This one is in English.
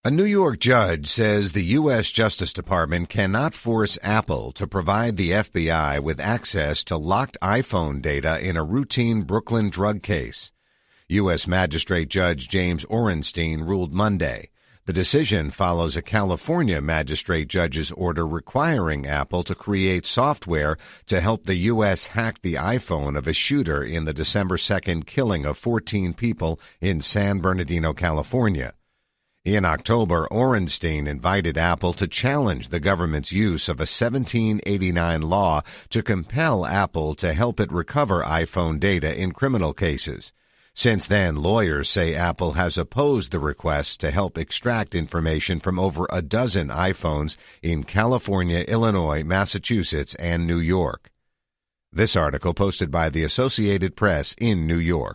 A New York judge says the U.S. Justice Department cannot force Apple to provide the FBI with access to locked iPhone data in a routine Brooklyn drug case. U.S. Magistrate Judge James Orenstein ruled Monday. The decision follows a California magistrate judge's order requiring Apple to create software to help the U.S. hack the iPhone of a shooter in the December 2nd killing of 14 people in San Bernardino, California. In October, Orenstein invited Apple to challenge the government's use of a 1789 law to compel Apple to help it recover iPhone data in criminal cases. Since then, lawyers say Apple has opposed the request to help extract information from over a dozen iPhones in California, Illinois, Massachusetts, and New York. This article posted by the Associated Press in New York.